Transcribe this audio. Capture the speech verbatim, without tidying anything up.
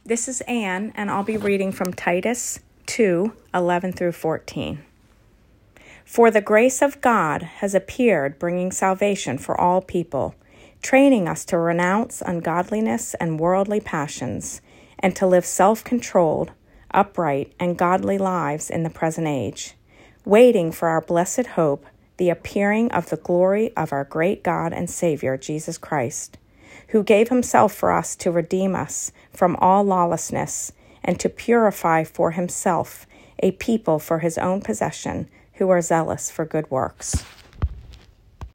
This is Anne, and I'll be reading from Titus two, eleven through fourteen. For the grace of God has appeared, bringing salvation for all people, training us to renounce ungodliness and worldly passions, and to live self-controlled, upright, and godly lives in the present age, waiting for our blessed hope, the appearing of the glory of our great God and Savior, Jesus Christ, who gave himself for us to redeem us from all lawlessness and to purify for himself a people for his own possession who are zealous for good works.